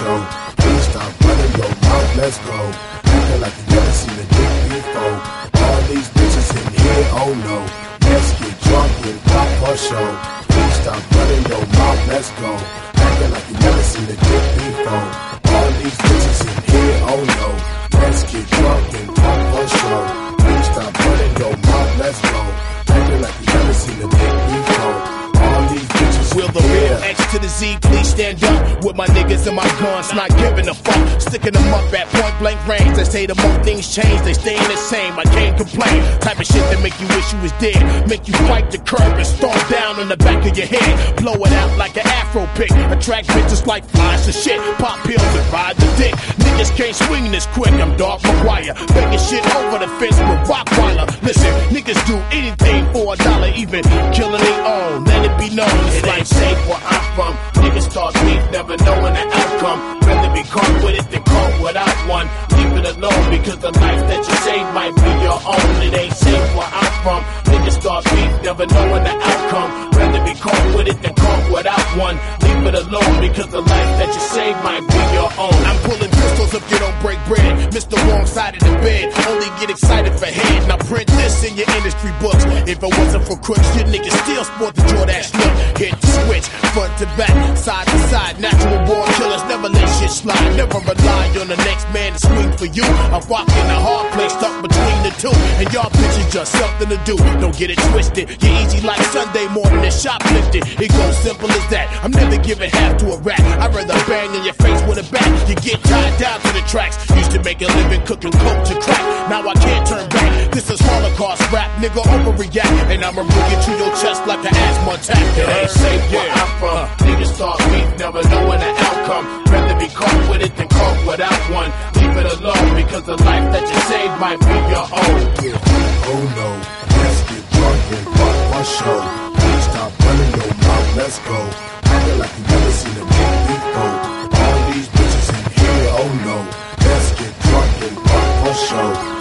show. Please stop running your mouth, let's go. Acting like you never seen a dick before. All these bitches in here, oh no. Let's get drunk and pop for show. Please stop running your mouth, let's go. Acting like you never seen a dick before. All these bitches in here, oh no. Let's get drunk and pop for show. Please stop running your mouth, let's go. Acting like you never seen a dick before. All these bitches Will the real X to the Z please stand up with my niggas and my guns, not giving a fuck. Sticking them up at point blank range. They say the more things change, they stay the same. I can't complain. Type of shit that make you wish you was dead. Make you fight the curb and storm down on the back of your head. Blow it out like an afro pick. Attract bitches like flies to shit. Pop pills and ride the dick. Niggas can't swing this quick. I'm Dark McGuire. Begging shit over the fence with Rottweiler. Listen, niggas do anything for $1, even killing their own. Let it be known. It ain't safe where I'm from. Niggas talk beef, never knowing the outcome. Rather be caught with it than caught without one. Leave it alone because the life that you save might be your own. It ain't safe where I'm from. Niggas talk beef, never knowing the outcome. Rather be caught with it than caught without one. Leave it alone because the life that you save might be your own. I'm pulling pistols if you don't break bread. Mr. Wrong side of the bed. Only get excited for head. Now print this in your industry books. If it wasn't for crooks, your niggas still sport the Jordache look. Hit the switch, front to back, side to side. Natural born killers never let shit slide. Never rely on the next man to swing for you. I'm rocking a hard place stuck between the two. And y'all bitches just something to do. Don't get it twisted. You're easy like Sunday morning and shoplifting. It goes simple as that. I'm never giving half to a rat. I'd rather bang in your face with a bat. You get tied down to the tracks. Used to make a living cooking coke to crack. Now I can't turn back. This is Holocaust rap. Nigga overreact. And I'ma bring it to your chest like an asthma attack. It ain't safe where I'm from. Niggas talk beef, never knowing the outcome. Rather be caught with it than caught without one. Leave it alone because the life that you save might be your own. Oh no, let's get drunk and fuck for show. Please stop running your mouth, let's go. Acting like you never seen a dick before. All these bitches in here, oh no. Let's get drunk and fuck for show.